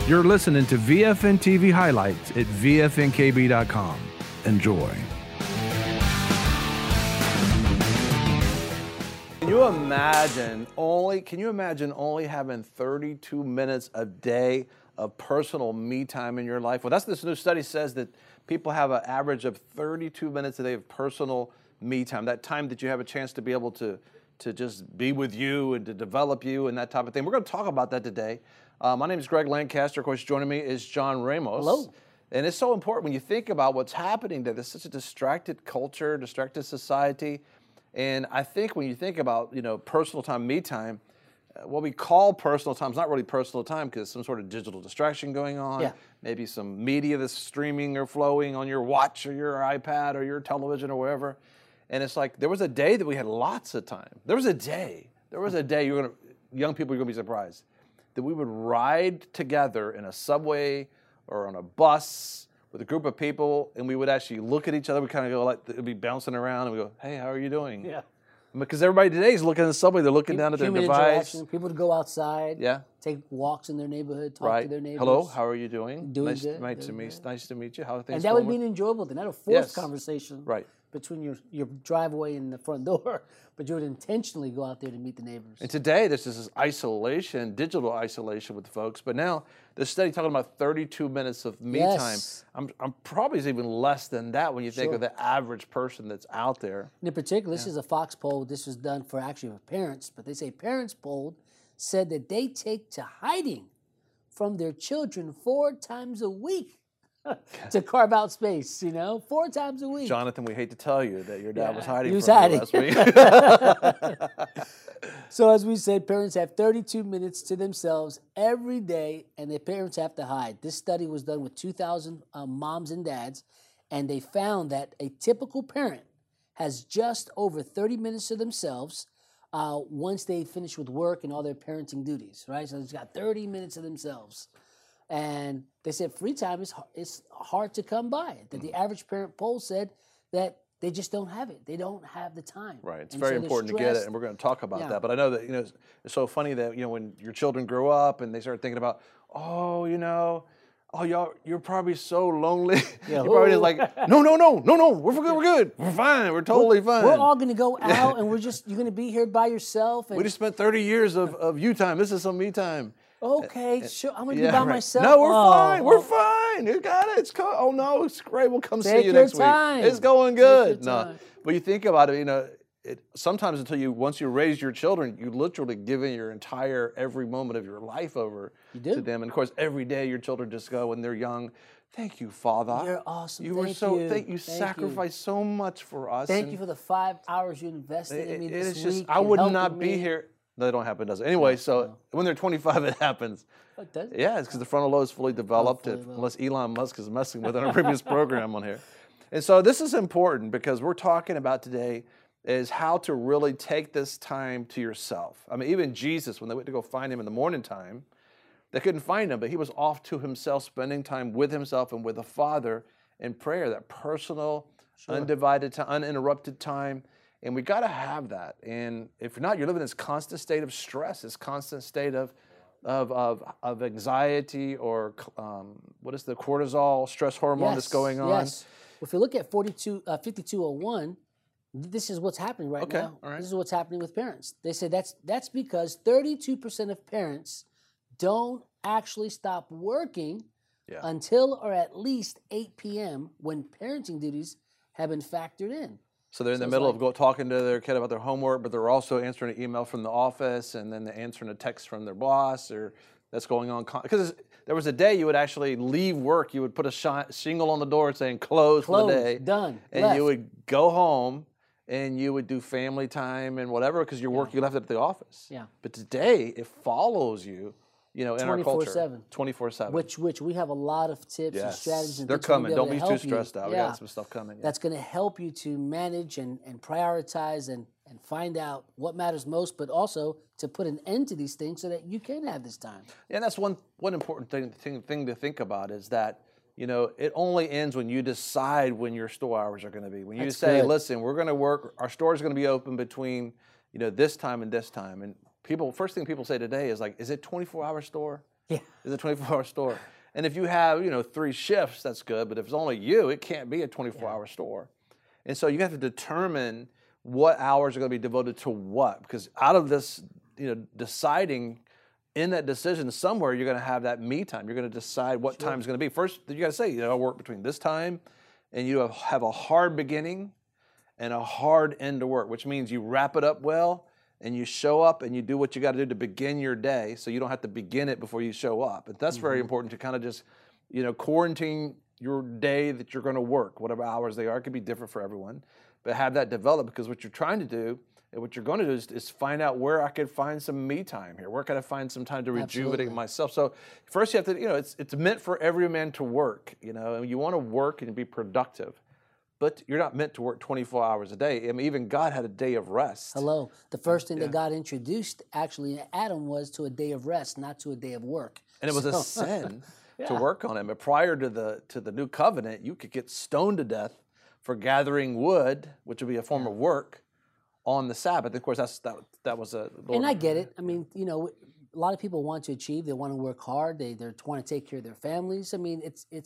You're listening to VFN TV highlights at VFNKB.com. Enjoy. Can you imagine only having 32 minutes a day of personal me time in your life? Well, that's this new study says that people have an average of 32 minutes a day of personal me time. That time that you have a chance to be able to just be with you and to develop you and that type of thing. We're going to talk about that today. My name is Greg Lancaster. Of course, joining me is John Ramos. Hello. And it's so important when you think about what's happening today. There's such a distracted culture, distracted society. And I think when you think about, personal time, me time, what we call personal time is not really personal time because some sort of digital distraction going on. Yeah. Maybe some media that's streaming or flowing on your watch or your iPad or your television or wherever. And it's like there was a day that we had lots of time. There was a day young people are going to be surprised, that we would ride together in a subway or on a bus with a group of people, and we would actually look at each other. We kind of go like, it would be bouncing around, and we go, hey, how are you doing? Yeah. Because everybody today is looking at the subway. They're looking down at their Human device. interaction, people to go outside, Yeah. take walks in their neighborhood, talk to their neighbors. Hello, how are you doing? Doing nice, good, nice to meet you. How are things And that going? would be an enjoyable thing, not a forced Yes. conversation Right. between your driveway and the front door, but you would intentionally go out there to meet the neighbors. And today, there's this isolation, digital isolation with folks. But now, this study talking about 32 minutes of me Yes. time. I'm probably even less than that when you think Sure. of the average person that's out there. And in particular, this is a Fox poll. This was done for parents, but they say parents polled said that they take to hiding from their children 4 times a week to carve out space, 4 times a week. Jonathan, we hate to tell you that your dad was hiding he was from hiding. you last week. So as we said, parents have 32 minutes to themselves every day, and their parents have to hide. This study was done with 2,000 moms and dads, and they found that a typical parent has just over 30 minutes to themselves once they finish with work and all their parenting duties, right? So they've got 30 minutes to themselves. And they said free time is hard to come by. That the average parent poll said that they just don't have it. They don't have the time. Right. It's And very so they're important to get it, stressed. and we're going to talk about Yeah. that. But I know that, it's so funny that, when your children grow up and they start thinking about, y'all, you're probably so lonely. Yeah. You're probably just like, no, we're good. We're fine. We're totally fine. We're all going to go out, and you're going to be here by yourself. And We just spent 30 years of you time. This is some me time. okay, sure, I'm going to be by right. myself. No, we're Oh, fine. We're fine. You got it. It's cool. Oh, no, it's great. We'll come see Take you your next time. week. It's going Take your good. No. time. But you think about it, sometimes once you raise your children, you literally give in your every moment of your life over do. to them. And of course, every day your children just go when they're young, thank you, Father. You're awesome. You were Thank so, you. thank you, Thank sacrificed so much for us. Thank And you for the 5 hours you invested in me this it's week. just, I and would helping not be me. here. No, it don't happen, does it? Anyway, so when they're 25, it happens. Oh, it does? Yeah, it's because the frontal lobe is fully developed, fully developed. unless Elon Musk is messing with it on a previous program on here. And so this is important because we're talking about today is how to really take this time to yourself. I mean, even Jesus, when they went to go find him in the morning time, they couldn't find him, but he was off to himself, spending time with himself and with the Father in prayer, that personal, undivided, uninterrupted time. And we got to have that. And if not, you're living in this constant state of stress, this constant state of anxiety, or what is the cortisol stress hormone that's going on? Yes. Well, if you look at 5201, this is what's happening right Okay, now. all right. This is what's happening with parents. They say that's because 32% of parents don't actually stop working until or at least 8 p.m. when parenting duties have been factored in. So they're in the it's middle like- of talking to their kid about their homework, but they're also answering an email from the office, and then they're answering a text from their boss, or that's going on. Because there was a day you would actually leave work, you would put a shingle on the door saying closed for the day. Done, And left. you would go home, and you would do family time and whatever, because your work, you left it at the office. Yeah. But today, it follows you, in our culture. 24/7. 24/7. Which we have a lot of tips and Yes. strategies and They're things we're gonna coming. Don't able be to too help you. stressed out. We Yeah. got some stuff coming. Yeah. That's going to help you to manage and prioritize and find out what matters most, but also to put an end to these things so that you can have this time. Yeah, and that's one important thing to think about is that, it only ends when you decide when your store hours are going to be. When you That's say, good. listen, we're going to work, our store is going to be open between, this time and this time. And first thing people say today is like, is it 24-hour store? Yeah. It's a 24-hour store. And if you have, 3 shifts, that's good. But if it's only you, it can't be a 24-hour store. And so you have to determine what hours are going to be devoted to what. Because out of this, deciding in that decision, somewhere you're going to have that me time. You're going to decide what time is going to be. First, you got to say, I work between this time, and you have a hard beginning and a hard end to work, which means you wrap it up well, and you show up and you do what you got to do to begin your day, so you don't have to begin it before you show up. And that's very important to kind of just, quarantine your day that you're going to work, whatever hours they are. It could be different for everyone, but have that develop, because what you're trying to do and what you're going to do is find out where I could find some me time here. Where can I find some time to rejuvenate myself? So first you have to, it's meant for every man to work, and you want to work and be productive. But you're not meant to work 24 hours a day. I mean, even God had a day of rest. Hello. The first thing that God introduced actually in Adam was to a day of rest, not to a day of work. And it was a sin to work on it. But prior to the new covenant, you could get stoned to death for gathering wood, which would be a form of work, on the Sabbath. Of course, that was a. And I get it. I mean, a lot of people want to achieve. They want to work hard. They want to take care of their families. I mean,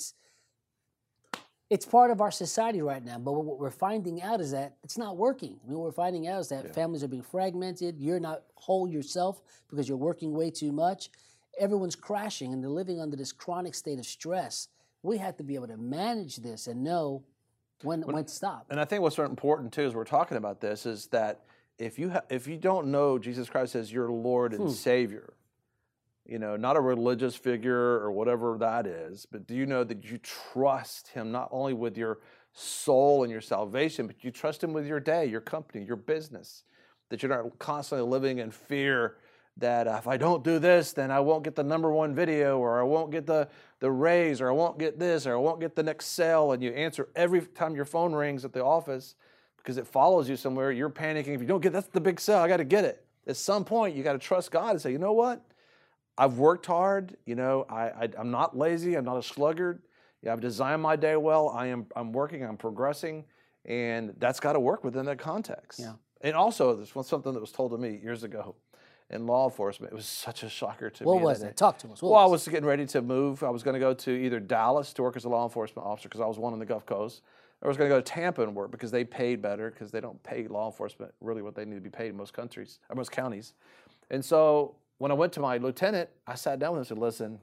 it's part of our society right now. But what we're finding out is that it's not working. I mean, what we're finding out is that families are being fragmented. You're not whole yourself because you're working way too much. Everyone's crashing, and they're living under this chronic state of stress. We have to be able to manage this and know when to stop. And I think what's important too, as we're talking about this, is that if you don't know Jesus Christ as your Lord and Savior, not a religious figure or whatever that is, but do you know that you trust Him not only with your soul and your salvation, but you trust Him with your day, your company, your business, that you're not constantly living in fear that if I don't do this, then I won't get the #1 video, or I won't get the raise, or I won't get this, or I won't get the next sale, and you answer every time your phone rings at the office because it follows you somewhere. You're panicking. If you don't get that's the big sale, I got to get it. At some point, you got to trust God and say, you know what? I've worked hard. I'm not lazy. I'm not a sluggard. I've designed my day well. I'm working. I'm progressing, and that's got to work within that context. Yeah. And also, this was something that was told to me years ago in law enforcement. It was such a shocker to me. What was it? Talk to us. I was getting ready to move. I was going to go to either Dallas to work as a law enforcement officer because I was one on the Gulf Coast, or I was going to go to Tampa and work because they paid better, because they don't pay law enforcement really what they need to be paid in most countries, or most counties. And so when I went to my lieutenant, I sat down with him and said, listen,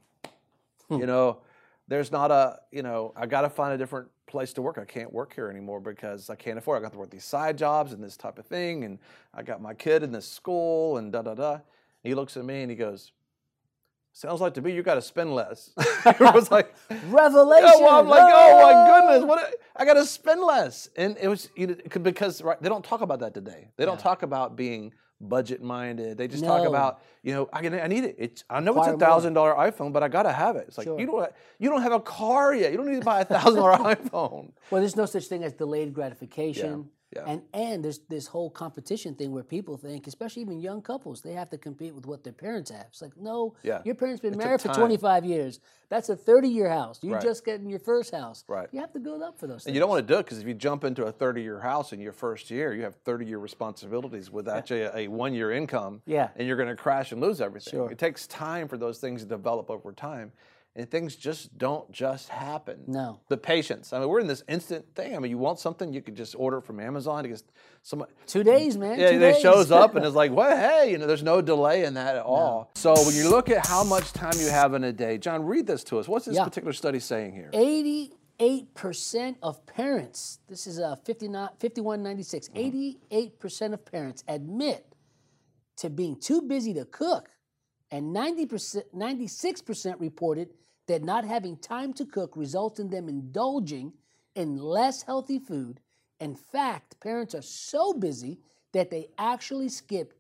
there's not I got to find a different place to work. I can't work here anymore because I can't afford it. I got to work these side jobs and this type of thing, and I got my kid in this school and da-da-da. He looks at me and he goes, sounds like to me you got to spend less. It was like, revelation. I'm like, oh my goodness, I got to spend less. And it was because they don't talk about that today. They don't talk about being budget minded. They just talk about, I need it. I know it's a $1,000 iPhone, but I got to have it. It's like, you don't have a car yet. You don't need to buy a $1,000 iPhone. Well, there's no such thing as delayed gratification. Yeah. And there's this whole competition thing where people think, especially even young couples, they have to compete with what their parents have. It's like, no, your parents been married for 25 years. That's a 30-year house. You're just getting your first house. Right. You have to build up for those things. And you don't want to do it because if you jump into a 30-year house in your first year, you have 30-year responsibilities with actually a 1-year income. Yeah. And you're going to crash and lose everything. Sure. It takes time for those things to develop over time. And things just don't happen. No. The patience. I mean, we're in this instant thing. I mean, you want something, you could just order it from Amazon. It 2 days, man. Yeah, 2 days. it shows up and it's like, well, hey, there's no delay in that at all. So when you look at how much time you have in a day, John, read this to us. What's this particular study saying here? 88% of parents, this is 5196, 88% of parents admit to being too busy to cook, and 96% reported that not having time to cook results in them indulging in less healthy food. In fact, parents are so busy that they actually skip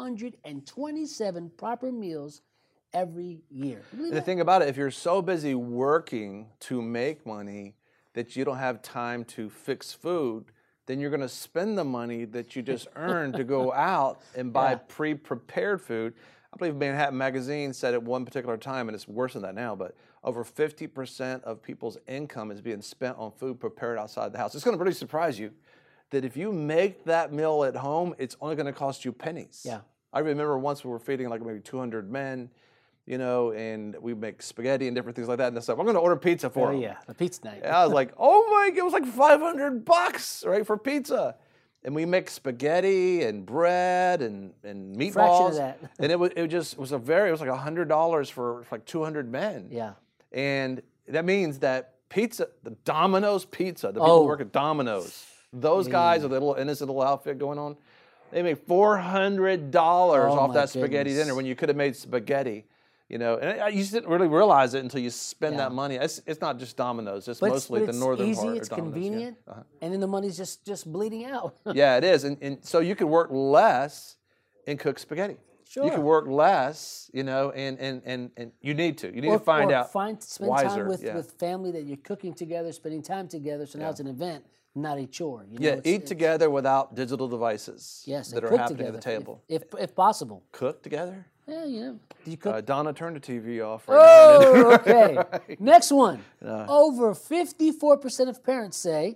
227 proper meals every year. And the thing about it, if you're so busy working to make money that you don't have time to fix food, then you're going to spend the money that you just earned to go out and buy pre-prepared food. I believe Manhattan Magazine said at one particular time, and it's worse than that now, but over 50% of people's income is being spent on food prepared outside the house. It's going to really surprise you that if you make that meal at home, it's only going to cost you pennies. Yeah. I remember once we were feeding like maybe 200 men. you know, and we make spaghetti and different things like that. And stuff. I'm going to order pizza for Oh him. yeah, the pizza night. And I was like, oh my, it was like $500, right, for pizza. And we make spaghetti and bread and meatballs. Fraction of that. And it was like $100 for like 200 men. Yeah. And that means that pizza, the Domino's pizza, the people who work at Domino's, those guys with a little innocent little outfit going on, they make $400 off that spaghetti dinner when you could have made spaghetti. You know, and you didn't really realize it until you spend that money. It's not just Domino's; it's mostly the northern easy, part. it's convenient, and then the money's just bleeding out. Yeah, it is, and so you could work less and cook spaghetti. Sure. You could work less, you know, and you need to. You need to find out. Spend wiser, time with family that you're cooking together, spending time together. So now it's an event, not a chore. You know, Yeah, eat together without digital devices. Yes, that and are cook happening at the together, table. if possible. Cook together. Yeah, you know. Do you cook? Donna, turn the TV off. Oh, okay. Next one. Over 54% of parents say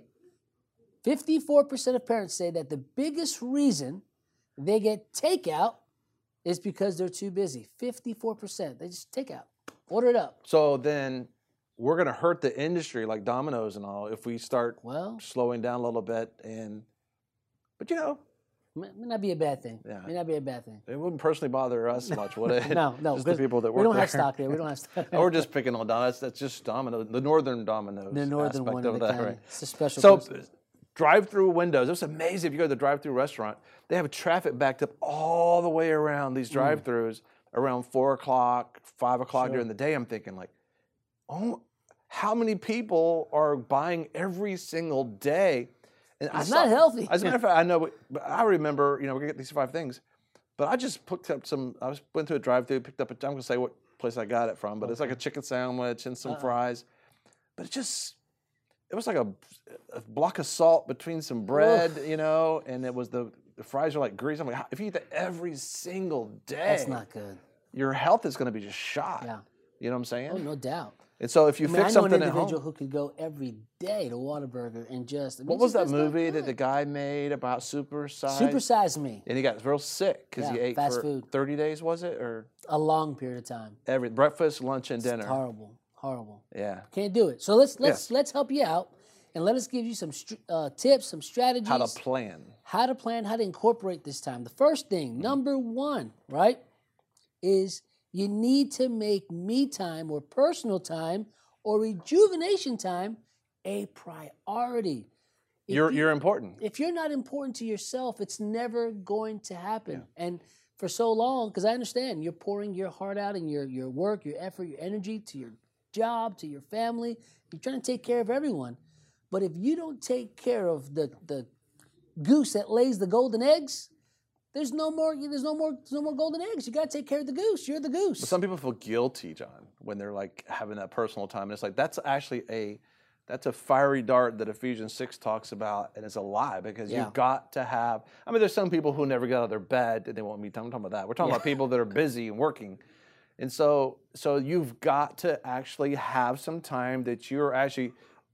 that the biggest reason they get takeout is because they're too busy. 54%. They just take out. Order it up. So then we're going to hurt the industry like Domino's and all if we start slowing down a little bit. But you know. May not be a bad thing. Yeah. May not be a bad thing. It wouldn't personally bother us much, would it? No. Just the people that work we don't there. have stock there. We don't have stock. We're just picking on Domino's. That's just Domino's, the northern Domino's. The northern aspect one of of the that, county. right? It's a special So place. drive-through windows. It's amazing if you go to the drive-through restaurant. They have traffic backed up all the way around these drive-throughs around 4 o'clock, 5 o'clock during the day. I'm thinking like, oh, how many people are buying every single day? And It's not healthy. As a matter of fact, I know, but I remember, you know, we're gonna get these 5 things, but I just picked up went to a drive-thru, picked up I'm gonna say what place I got it from, but it's like a chicken sandwich and some fries. But it was like a block of salt between some bread, you know, and it was the fries are like grease. I'm like, if you eat that every single day, That's not good. your health is gonna be just shot. Yeah. You know what I'm saying? Oh, no doubt. And so if you fix something I know an at home. individual who could go every day to Whataburger and just. What was that movie that the guy made about Supersize? Supersize Me. And he got real sick because he ate fast for food. 30 days, was it? Or A long period of time. every breakfast, lunch, and dinner. Horrible. Yeah. Can't do it. So let's help you out, and let us give you some tips, some strategies. How to plan. How to incorporate this time. The first thing, number one, right, is you need to make me time or personal time or rejuvenation time a priority. You're important. If you're not important to yourself, it's never going to happen. Yeah. And for so long, because I understand you're pouring your heart out and your work, your effort, your energy to your job, to your family. You're trying to take care of everyone. But if you don't take care of the goose that lays the golden eggs, there's no more golden eggs. You got to take care of the goose. You're the goose. But some people feel guilty, John, when they're like having that personal time. And it's like that's actually a fiery dart that Ephesians 6 talks about, and it's a lie because you've got to have. I mean, there's some people who never get out of their bed and they want me time. I'm talking about that. We're talking about people that are busy and working, and so you've got to actually have some time that you're actually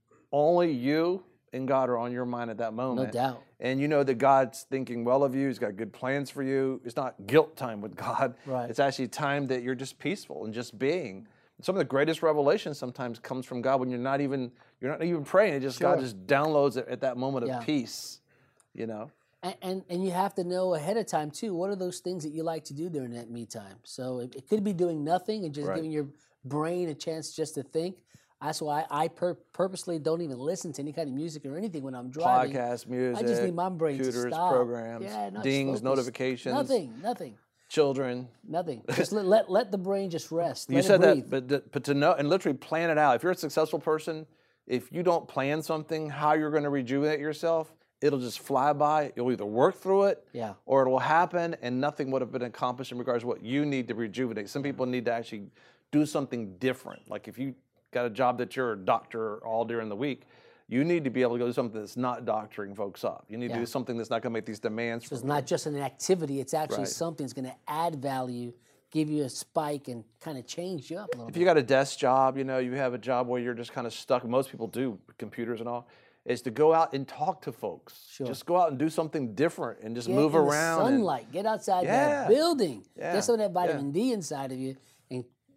only you and God are on your mind at that moment. No doubt. And you know that God's thinking well of you. He's got good plans for you. It's not guilt time with God. Right. It's actually time that you're just peaceful and just being. Some of the greatest revelation sometimes comes from God when you're not even praying. It just God just downloads it at that moment of peace. You know. And you have to know ahead of time too. What are those things that you like to do during that me time? So it could be doing nothing and just giving your brain a chance just to think. That's why I purposely don't even listen to any kind of music or anything when I'm driving. Podcast, music, I just need my brain to computers, stop. programs, dings, notifications. Nothing. Children. Nothing. Just let the brain just rest. You said that, but to know and literally plan it out. If you're a successful person, if you don't plan something, how you're going to rejuvenate yourself, it'll just fly by. You'll either work through it, or it will happen, and nothing would have been accomplished in regards to what you need to rejuvenate. Some people need to actually do something different. Like if you got a job that you're a doctor all during the week, you need to be able to go do something that's not doctoring folks up. You need to do something that's not going to make these demands. So it's not just an activity. It's actually something that's going to add value, give you a spike, and kind of change you up a little bit. If you got a desk job, you know, you have a job where you're just kind of stuck. Most people do, computers and all, is to go out and talk to folks. Sure. Just go out and do something different and just Get move in around. The sunlight. Get outside that building. Yeah. Get some of that vitamin D inside of you and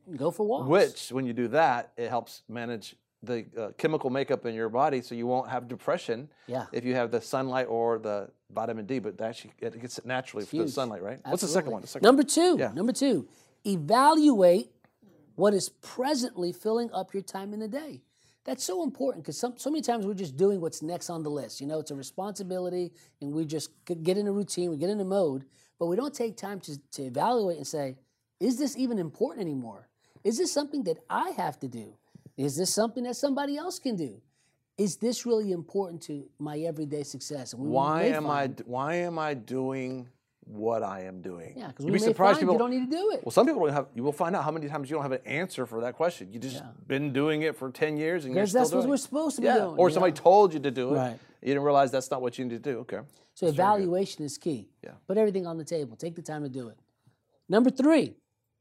Go for walks. Which, when you do that, it helps manage the chemical makeup in your body, so you won't have depression if you have the sunlight or the vitamin D. But it gets it naturally from the sunlight, right? Absolutely. What's the second one? Number two. Number two. Evaluate what is presently filling up your time in the day. That's so important because so many times we're just doing what's next on the list. You know, it's a responsibility, and we just get in a routine, we get in a mode, but we don't take time to evaluate and say, is this even important anymore? Is this something that I have to do? Is this something that somebody else can do? Is this really important to my everyday success? And why am I doing what I am doing? Yeah, because we may find you don't need to do it. Well, some people you will find out how many times you don't have an answer for that question. You just been doing it for 10 years and you're still doing it. That's what we're supposed to be doing. Or somebody told you to do it. Right. You didn't realize that's not what you need to do. Okay. So evaluation is key. Yeah. Put everything on the table. Take the time to do it. Number 3,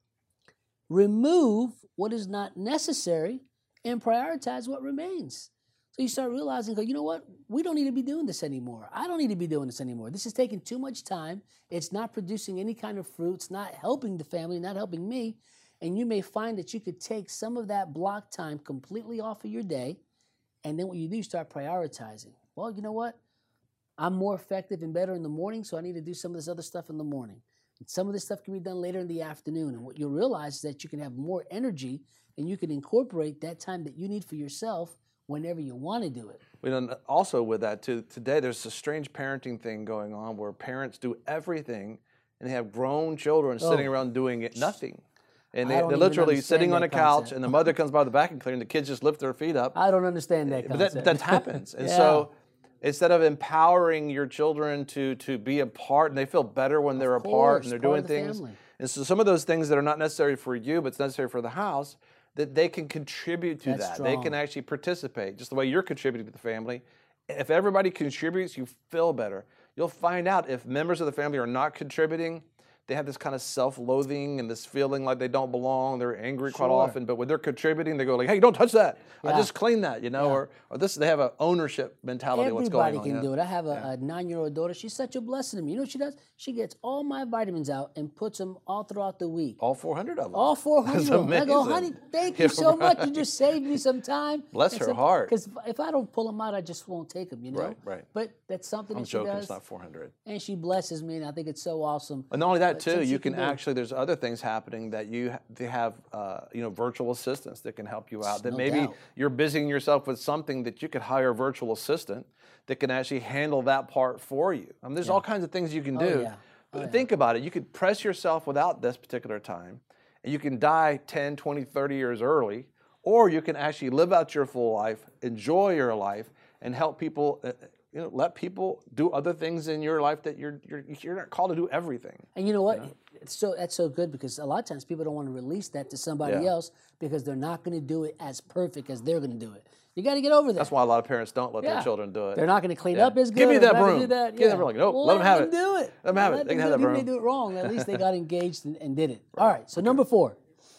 remove what is not necessary and prioritize what remains. So you start realizing, you know what? We don't need to be doing this anymore. I don't need to be doing this anymore. This is taking too much time. It's not producing any kind of fruit. It's not helping the family, not helping me. And you may find that you could take some of that block time completely off of your day. And then what you do, you start prioritizing. Well, you know what? I'm more effective and better in the morning, so I need to do some of this other stuff in the morning. And some of this stuff can be done later in the afternoon. And what you'll realize is that you can have more energy and you can incorporate that time that you need for yourself whenever you want to do it. Also with that too, today there's a strange parenting thing going on where parents do everything and they have grown children sitting around doing nothing. And they're literally sitting on a couch and the mother comes by the vacuum cleaner and the kids just lift their feet up. I don't understand that concept. But that happens. And so instead of empowering your children to be a part, and they feel better when they're a part and they're doing things. And so some of those things that are not necessary for you, but it's necessary for the house, that they can contribute to that. Strong. They can actually participate, just the way you're contributing to the family. If everybody contributes, you feel better. You'll find out if members of the family are not contributing, they have this kind of self-loathing and this feeling like they don't belong. They're angry quite often, but when they're contributing, they go like, "Hey, don't touch that. I just cleaned that," or this. They have an ownership mentality. Of what's going on. Everybody can do it. I have a 9-year-old daughter. She's such a blessing to me. You know what she does? She gets all my vitamins out and puts them all throughout the week. All 400 of them. All 400 of them. I go, honey, thank you so much. You just saved me some time. Bless her heart. Because if I don't pull them out, I just won't take them. You know. Right. But that's something that she I'm joking. does. It's not 400. And she blesses me, and I think it's so awesome. And not only that, too, you can actually, there's other things happening that they have, virtual assistants that can help you out. That maybe you're busying yourself with something that you could hire a virtual assistant that can actually handle that part for you. I mean, there's all kinds of things you can do. But think about it. You could press yourself without this particular time, and you can die 10, 20, 30 years early, or you can actually live out your full life, enjoy your life, and help people. Let people do other things in your life that you're not called to do everything. And you know what? That's so good because a lot of times people don't want to release that to somebody else because they're not going to do it as perfect as they're going to do it. You got to get over that. That's why a lot of parents don't let their children do it. They're not going to clean up as good. Give me that broom. Do that. Give them broom. Nope, let them have it. Do it. Let them have it. They can have that broom. Even if they do it wrong, at least they got engaged and did it. All right. So number 4.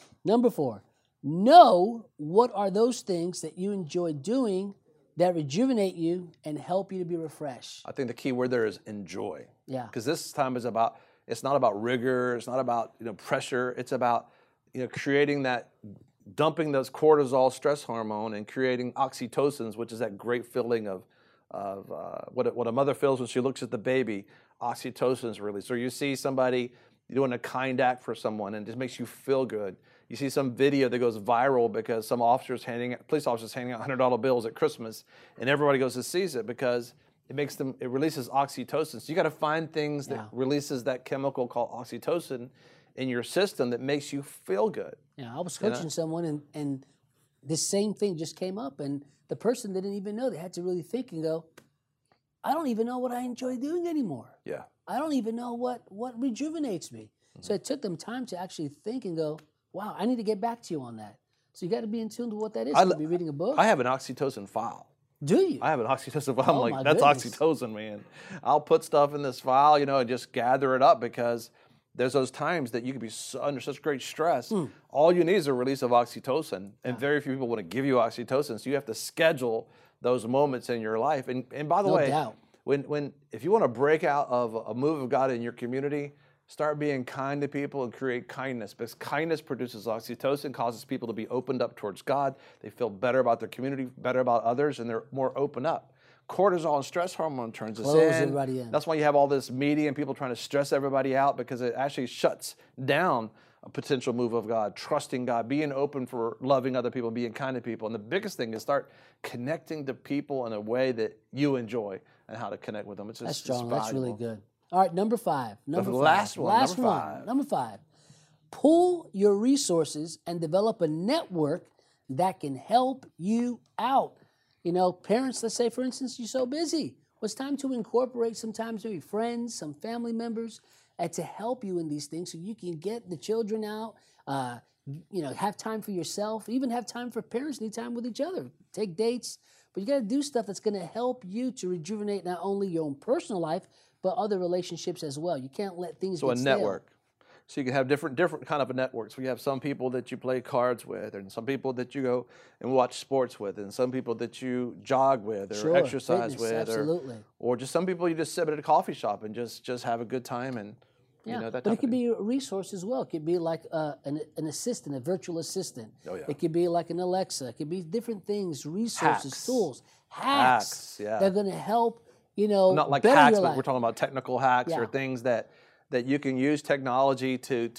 Know what are those things that you enjoy doing that rejuvenate you and help you to be refreshed. I think the key word there is enjoy. Yeah. Because this time is about, it's not about rigor, it's not about pressure, it's about creating that, dumping those cortisol stress hormone and creating oxytocins, which is that great feeling of what a mother feels when she looks at the baby. Oxytocin is released. Or you see somebody doing a kind act for someone and it just makes you feel good. You see some video that goes viral because some police officers handing out $100 bills at Christmas, and everybody goes and sees it because it releases oxytocin. So you got to find things that releases that chemical called oxytocin in your system that makes you feel good. Yeah, I was coaching someone and this same thing just came up, and the person didn't even know. They had to really think and go, I don't even know what I enjoy doing anymore. Yeah. I don't even know what rejuvenates me. Mm-hmm. So it took them time to actually think and go, wow, I need to get back to you on that. So you got to be in tune to what that is. You could be reading a book. I have an oxytocin file. Do you? I have an oxytocin file. I'm like, that's oxytocin, man. I'll put stuff in this file, and just gather it up because there's those times that you can be under such great stress. All you need is a release of oxytocin, and very few people want to give you oxytocin, so you have to schedule those moments in your life. And by the way, if you want to break out of a move of God in your community, Start being kind to people and create kindness, because kindness produces oxytocin, causes people to be opened up towards God. They feel better about their community, better about others, and they're more open up. Cortisol and stress hormone turns us Close everybody in. That's why you have all this media and people trying to stress everybody out, because it actually shuts down a potential move of God, trusting God, being open for loving other people, being kind to people. And the biggest thing is start connecting to people in a way that you enjoy and how to connect with them. It's just, That's strong. That's really valuable. good. All right, number five. Last one. Number five. Pool your resources and develop a network that can help you out. You know, parents, let's say, for instance, you're so busy. Well, it's time to incorporate sometimes maybe friends, some family members, and to help you in these things so you can get the children out, have time for yourself, even have time for parents, need time with each other, take dates. But you got to do stuff that's going to help you to rejuvenate not only your own personal life, but other relationships as well. You can't let things get So a stale. network. So you can have different kind of a network. So you have some people that you play cards with, and some people that you go and watch sports with, and some people that you jog with or Sure, exercise fitness, with, absolutely. or just some people you just sit at a coffee shop and just have a good time and Yeah, that but type it could of be a resource as well. It could be like an assistant, a virtual assistant. Oh, yeah. It could be like an Alexa. It could be different things, resources, Hacks. tools, hacks. yeah. They're going to help, not like better hacks, your but life. we're talking about technical hacks Yeah. or things that you can use technology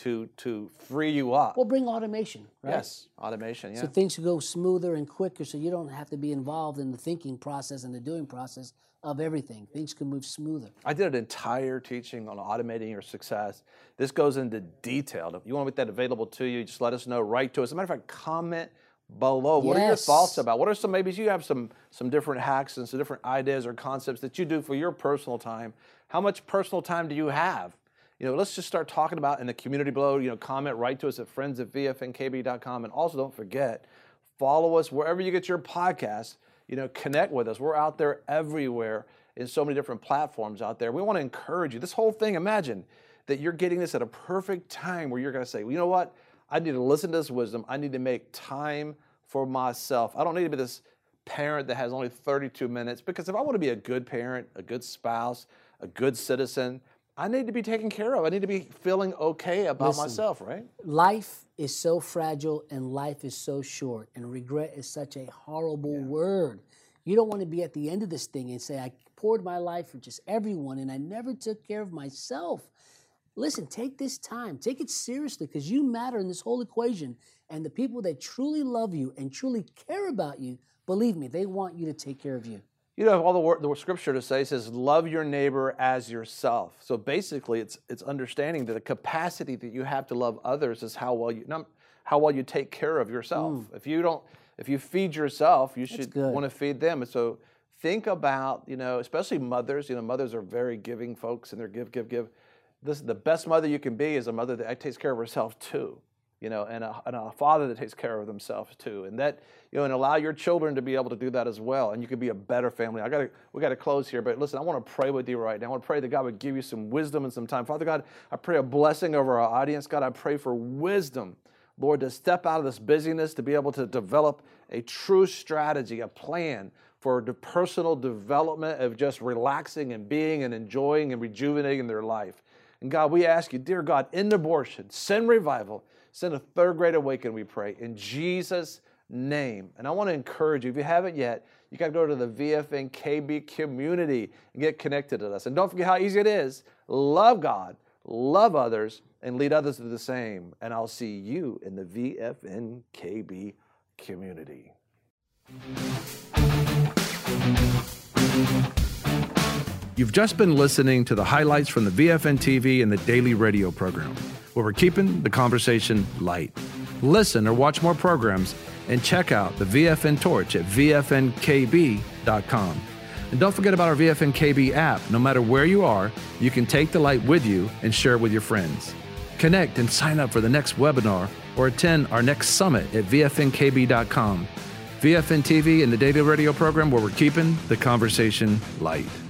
to free you up. Well, bring automation, right? Yes, automation. Yeah. So things can go smoother and quicker so you don't have to be involved in the thinking process and the doing process of everything. Things can move smoother. I did an entire teaching on automating your success. This goes into detail. If you want to make that available to you, just let us know. Write to us. As a matter of fact, comment below. What are your Yes. thoughts about? What are some, maybe you have some different hacks and some different ideas or concepts that you do for your personal time. How much personal time do you have? Let's just start talking about in the community below. Comment, write to us at friends@vfnkb.com. And also don't forget, follow us wherever you get your podcast. Connect with us. We're out there everywhere in so many different platforms out there. We want to encourage you. This whole thing, imagine that you're getting this at a perfect time where you're going to say, well, you know what? I need to listen to this wisdom. I need to make time for myself. I don't need to be this parent that has only 32 minutes, because if I want to be a good parent, a good spouse, a good citizen, I need to be taken care of. I need to be feeling okay about myself, right? Life is so fragile and life is so short, and regret is such a horrible word. You don't want to be at the end of this thing and say, I poured my life for just everyone and I never took care of myself. Listen, take this time. Take it seriously, because you matter in this whole equation. And the people that truly love you and truly care about you, believe me, they want you to take care of you. All the scripture to say says, love your neighbor as yourself. So basically, it's understanding that the capacity that you have to love others is how well you take care of yourself. If you feed yourself, you should want to feed them. And so think about, especially mothers. Mothers are very giving folks, and they're give. The best mother you can be is a mother that takes care of herself too. And a father that takes care of themselves too, and that and allow your children to be able to do that as well, and you can be a better family. We got to close here, but listen, I want to pray with you right now. I want to pray that God would give you some wisdom and some time. Father God, I pray a blessing over our audience. God, I pray for wisdom, Lord, to step out of this busyness, to be able to develop a true strategy, a plan for the personal development of just relaxing and being and enjoying and rejuvenating their life. And God, we ask you, dear God, end abortion, send revival, send a third great awakening, we pray, in Jesus' name. And I want to encourage you, if you haven't yet, you got to go to the VFN KB community and get connected to us. And don't forget how easy it is. Love God, love others, and lead others to do the same. And I'll see you in the VFN KB community. You've just been listening to the highlights from the VFN TV and the daily radio program, where we're keeping the conversation light. Listen or watch more programs and check out the VFN Torch at vfnkb.com. And don't forget about our VFN KB app. No matter where you are, you can take the light with you and share it with your friends. Connect and sign up for the next webinar or attend our next summit at vfnkb.com. VFN TV and the daily radio program, where we're keeping the conversation light.